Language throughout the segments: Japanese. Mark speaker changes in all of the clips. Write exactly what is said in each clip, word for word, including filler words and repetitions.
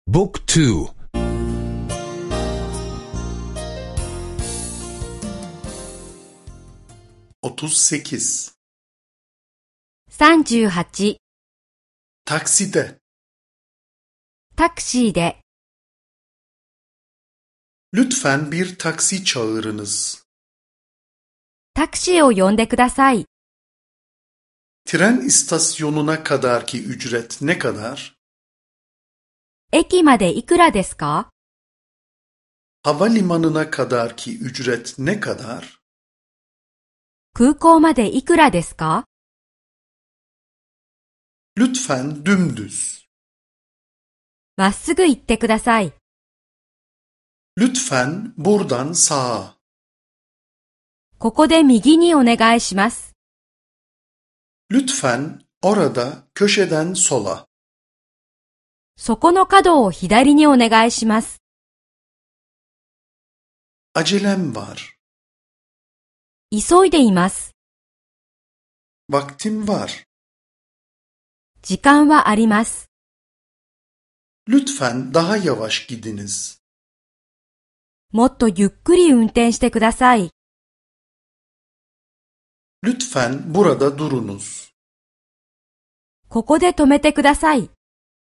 Speaker 1: Book two.
Speaker 2: 38
Speaker 3: 38.
Speaker 2: Takside.
Speaker 3: タクシーで。
Speaker 2: Lütfen bir taksi çağırınız.
Speaker 3: タクシーを呼んでください。
Speaker 2: Tren istasyonuna kadarki ücret ne kadar?
Speaker 3: 駅までいくらですか？
Speaker 2: Havalimanına kadarki ücret ne kadar?
Speaker 3: 空港までいくらですか？
Speaker 2: Lütfen dümdüz.
Speaker 3: まっすぐ行ってください。
Speaker 2: Lütfen buradan sağa.
Speaker 3: ここで右にお願いします。
Speaker 2: Lütfen orada köşeden sola.
Speaker 3: そこの角を左にお願いします。
Speaker 2: Acelem var.
Speaker 3: 急いでいます。
Speaker 2: Vaktim var.
Speaker 3: 時間はあります。
Speaker 2: Lütfen daha yavaş gidiniz.
Speaker 3: もっとゆっくり運転してください。
Speaker 2: Lütfen burada durunuz.
Speaker 3: ここで止めてください。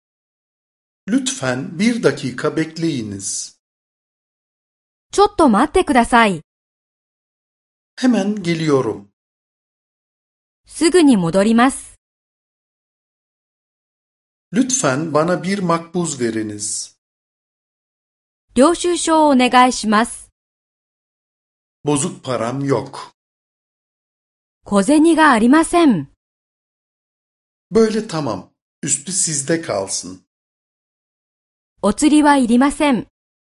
Speaker 2: Lütfen bir dakika bekleyiniz.
Speaker 3: ちょっと待ってください。
Speaker 2: Hemen geliyorum.
Speaker 3: すぐに戻ります。
Speaker 2: Lütfen bana bir makbuz veriniz.
Speaker 3: 領収書をお願いします。
Speaker 2: Bozuk param yok.
Speaker 3: 小銭がありません。
Speaker 2: Böyle tamam. Üstü sizde kalsın.
Speaker 3: お釣りはいりません。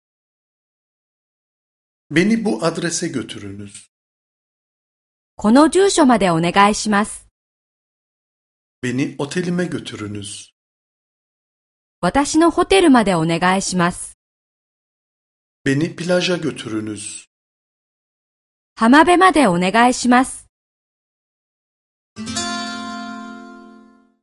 Speaker 2: Beni bu adrese götürünüz.
Speaker 3: この住所までお願いします。
Speaker 2: Beni otelime götürünüz.
Speaker 3: 私のホテルまでお願いします。
Speaker 2: Beni plaja götürünüz.
Speaker 3: 浜辺までお願いします。